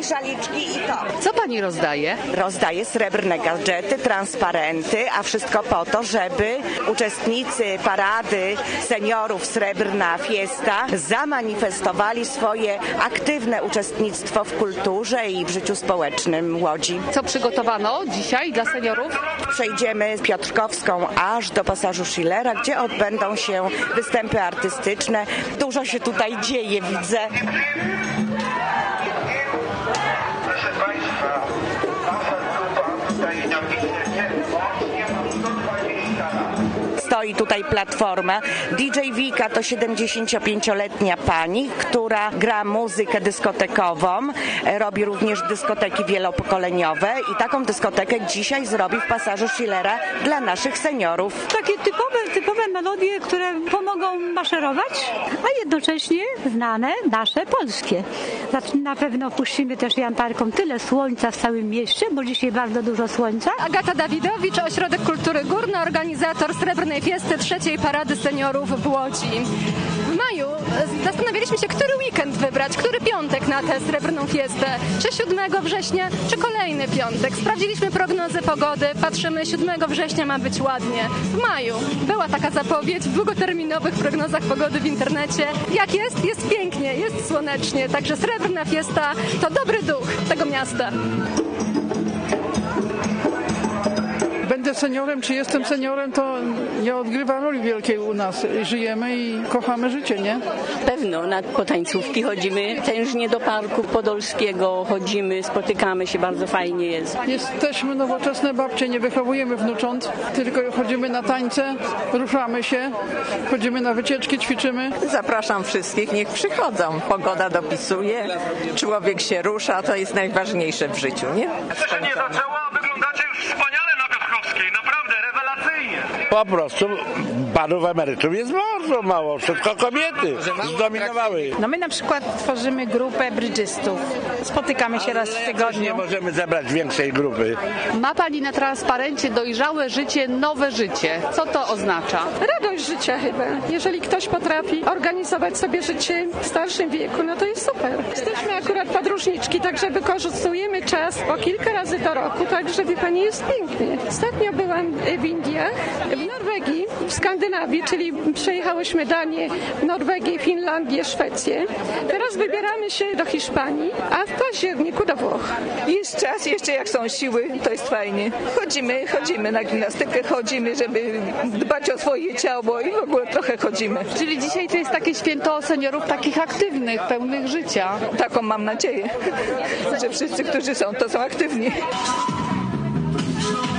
szaliczki i to. Co pani rozdaje? Rozdaję srebrne gadżety, transparenty, a wszystko po to, żeby uczestnicy parady seniorów Srebrna Fiesta zamanifestowali swoje aktywne uczestnictwo w kulturze i w życiu społecznym Łodzi. Co przygotowano dzisiaj dla seniorów? Przejdziemy Piotrkowską aż do pasażu Schillera, gdzie odbędą się występy artystyczne. Dużo się tutaj dzieje, widzę. Proszę Państwa, tutaj napisy Stoi tutaj platforma. DJ Wika to 75-letnia pani, która gra muzykę dyskotekową, robi również dyskoteki wielopokoleniowe i taką dyskotekę dzisiaj zrobi w pasażu Schillera dla naszych seniorów. Takie typowe melodie, które pomogą maszerować, a jednocześnie znane nasze polskie. Na pewno puścimy też Jantarką Tyle Słońca w całym mieście, bo dzisiaj bardzo dużo słońca. Agata Dawidowicz, Ośrodek Kultury Górny, organizator Srebrnej Fiesty, trzeciej Parady Seniorów w Łodzi. W maju zastanawialiśmy się, który weekend wybrać, który piątek na tę Srebrną Fiestę. Czy 7 września, czy kolejny piątek. Sprawdziliśmy prognozę pogody, patrzymy, 7 września ma być ładnie. W maju była taka zapowiedź w długoterminowych prognozach pogody w internecie. Jak jest? Jest pięknie, jest słonecznie. Także Srebrna Fiesta to dobry duch tego miasta. Będę seniorem, czy jestem seniorem, to nie odgrywa roli wielkiej u nas. Żyjemy i kochamy życie, nie? Pewno, po tańcówki chodzimy, tężnie do Parku Podolskiego chodzimy, spotykamy się, bardzo fajnie jest. Jesteśmy nowoczesne babcie, nie wychowujemy wnucząt, tylko chodzimy na tańce, ruszamy się, chodzimy na wycieczki, ćwiczymy. Zapraszam wszystkich, niech przychodzą. Pogoda dopisuje, człowiek się rusza, to jest najważniejsze w życiu, nie? jeszcze nie zaczęła, wyglądacie już wspaniale na Piotrkowskiej, naprawdę rewelacyjnie. Po prostu panów emerytów jest bardzo mało, wszystko kobiety zdominowały. No my na przykład tworzymy grupę brydżystów. Spotykamy się raz w tygodniu. Nie możemy zebrać większej grupy. Ma pani na transparencie dojrzałe życie, nowe życie. Co to oznacza? Radość życia chyba. Jeżeli ktoś potrafi organizować sobie życie w starszym wieku, no to jest super. Jesteśmy akurat podróżniczki, także wykorzystujemy czas po kilka razy do roku, także wie pani, jest pięknie. Ostatnio byłam w Indiach, w Norwegii, w Skandynawii, czyli przejechałyśmy Danię, Norwegię, Finlandię, Szwecję. Teraz wybieramy się do Hiszpanii, a w październiku do Włoch. Jest czas, jeszcze jak są siły, to jest fajnie. Chodzimy na gimnastykę, chodzimy, żeby dbać o swoje ciało i w ogóle trochę chodzimy. Czyli dzisiaj to jest takie święto seniorów takich aktywnych, pełnych życia. Taką mam nadzieję, że wszyscy, którzy są, to są aktywni.